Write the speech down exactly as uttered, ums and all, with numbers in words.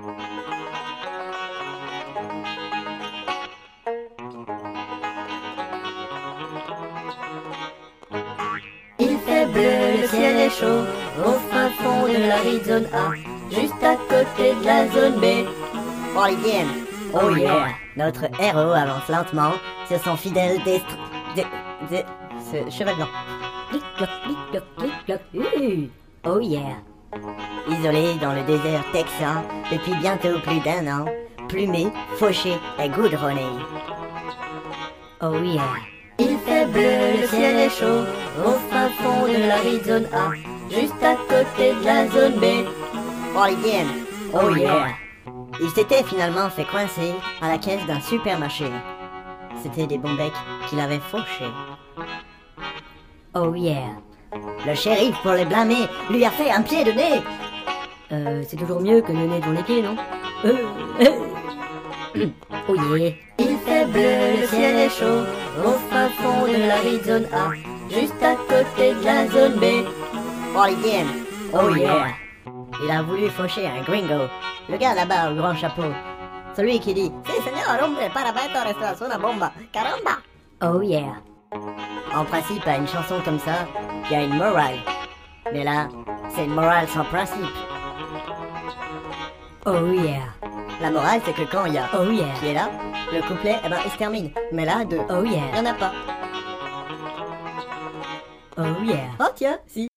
Il fait bleu, le ciel est chaud, au fin fond de l'Arizona A, juste à côté de la zone B. Bon, les games. Oh yeah. Notre héros avance lentement sur son fidèle destru... de... de... ce cheval blanc. Clic-cloc, clic-cloc, clic-cloc. Uh, oh yeah. Isolé dans le désert texan depuis bientôt plus d'un an, plumé, fauché et goudronné. Oh yeah. Il fait bleu, le ciel est chaud, au fin fond de l'Arizona A, juste à côté de la zone B. Bon, les games. Oh yeah. Il s'était finalement fait coincer à la caisse d'un supermarché. C'était des bons becs qu'il avait fauchés. Oh yeah. Le shérif, pour les blâmer, lui a fait un pied de nez. Euh, c'est toujours mieux que le nez dans les pieds, non? Euh, euh. Oh yeah. Il fait bleu, le ciel est chaud, au fin fond de l'Arizona A, juste à côté de la zone B. Bon, les games. Oh yeah. Il a voulu faucher un gringo. Le gars là-bas au grand chapeau. Celui qui dit « Si, señor, hombre, para esto resta una bomba. Caramba !» Oh yeah. En principe, à une chanson comme ça, il y a une morale. Mais là, c'est une morale sans principe. Oh yeah. La morale, c'est que quand il y a Oh yeah. qui est là, le couplet, eh ben, il se termine. Mais là, de Oh il yeah. n'y en a pas. Oh yeah. Oh tiens, si.